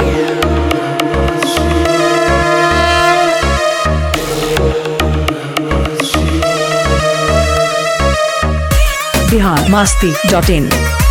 biharmasti.in।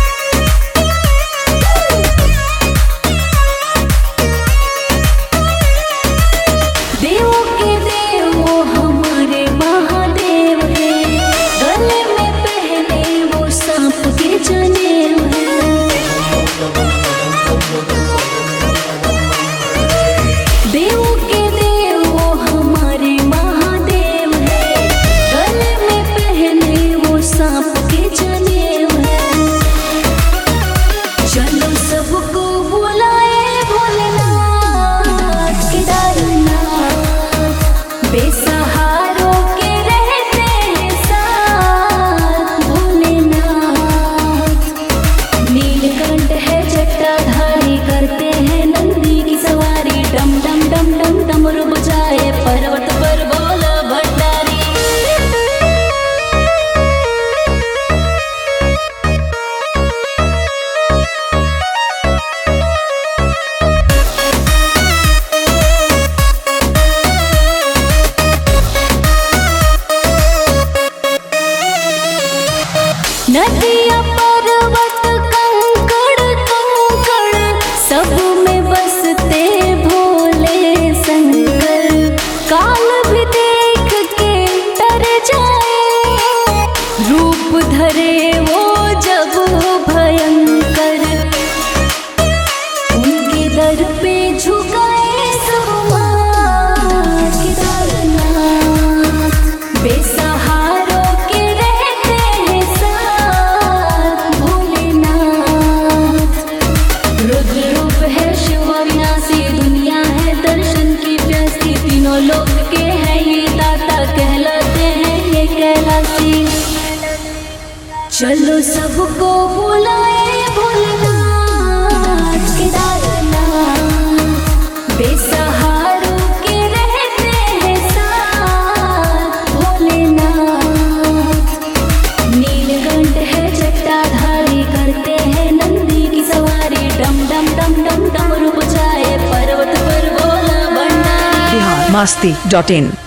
नदिया पर्वत कंकड़ कंकड़ सब में बसते भोले शंकर। काल भी देख के डर जाए, रूप धरे वो जब भयंकर। उनके दर पे झुकाए सब माथ। केदारनाथ बेसहारों के रहते हैं साथ भोलेनाथ। रुद्र रूप है शिव अविनाशी, दुनिया है दर्शन की प्यासी। तीनों लोक के हैं ये दाता, कहलाते हैं ये कैलाशी। चलो सबको बुलाए भोलेनाथ। केदारनाथ बेसहारों के रहते हैं साथ भोलेनाथ। नीलकंठ है जटाधारी, करते हैं नंदी की सवारी। डम डम डम डम डम रूप जाए पर्वत पर बोला भंडारी। biharmasti.in।